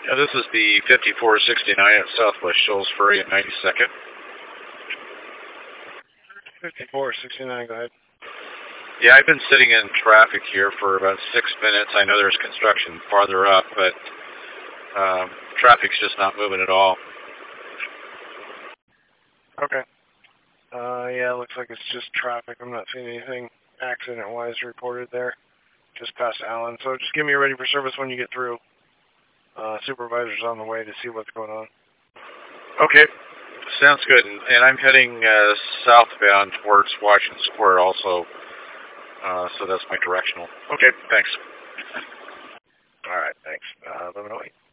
Yeah, this is the 5469 at Southwest Shoals Ferry at 92nd. 5469, go ahead. Yeah, I've been sitting in traffic here for about 6 minutes. I know there's construction farther up, but traffic's just not moving at all. Okay. Yeah, looks like it's just traffic. I'm not seeing anything accident-wise reported there. Just past Allen. So just give me a ready for service when you get through. Supervisor's on the way to see what's going on. Okay. Sounds good. And I'm heading southbound towards Washington Square also. So that's my directional. Okay, thanks. All right, thanks. Let me know.